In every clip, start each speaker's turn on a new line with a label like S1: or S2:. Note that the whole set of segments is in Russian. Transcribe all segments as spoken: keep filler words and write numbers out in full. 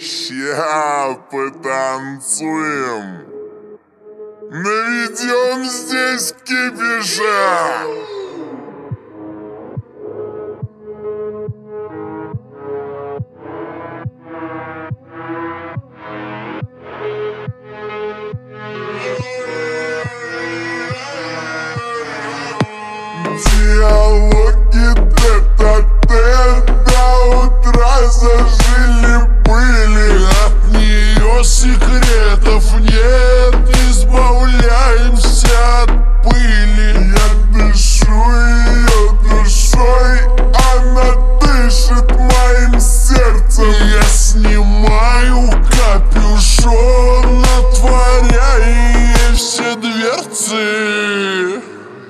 S1: Ща потанцуем, наведем здесь кипиша. Диалоги тет-а-тет до утра зажили-были.
S2: От нее секретов нет, избавляемся от пыли.
S1: Я дышу ее душой, она дышит моим сердцем.
S2: Я снимаю капюшон, отворяя ей все дверцы.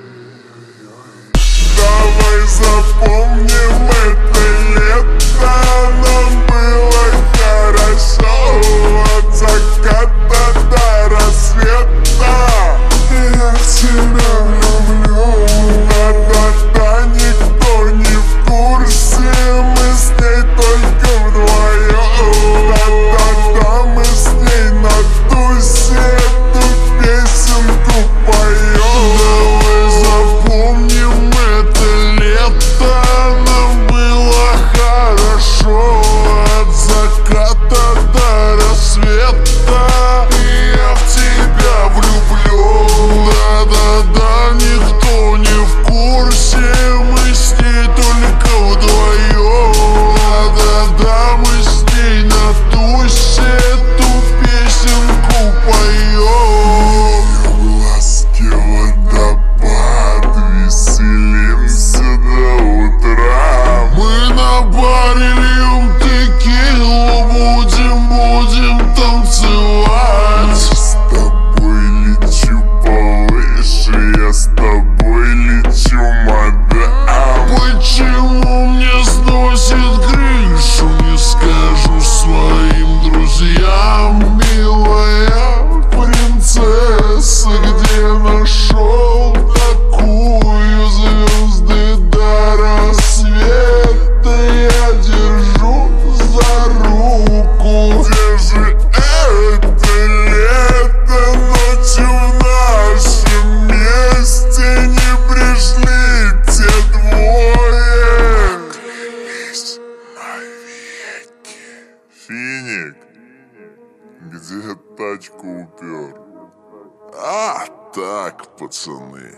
S1: Давай запомним это лето, нам было хорошо от заката до рассвета. Я в тебя люблю, да-да-да, никто не в курсе, мы с ней только вдвоем. Да-да-да, мы с ней на тусе эту песенку поем.
S2: Давай запомним это лето, нам было хорошо от заката до рассвета. Я в тебя влюблю, да-да-да, никто не в курсе, мы с ней только вдвоем. Да-да-да, мы с ней на тусе эту песенку поем.
S1: Глазки водопад, веселимся до утра.
S2: Мы на баре льем текилу, будем, будем танцевать.
S1: С тобой лечу повыше, я с тобой лечу, мадам.
S2: Почему мне сносит крышу, не скажу своим друзьям. Милая принцесса, где нашел такую? Звезды до рассвета я держу за руку.
S1: Где же это лето, ночью в нашем месте не пришли те двое. Поклялись навеки. Финик, где тачку упер?
S2: А так, пацаны,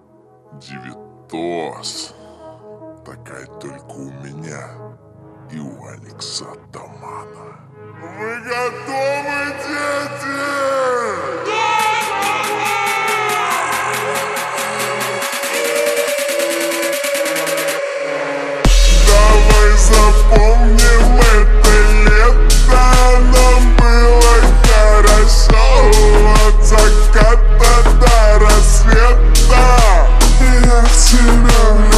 S2: девятос. Такая только у меня и у Алекса Атамана.
S1: Вы готовы, дети? Давай запомним это лето, нам было хорошо от заката до рассвета. Я в тебя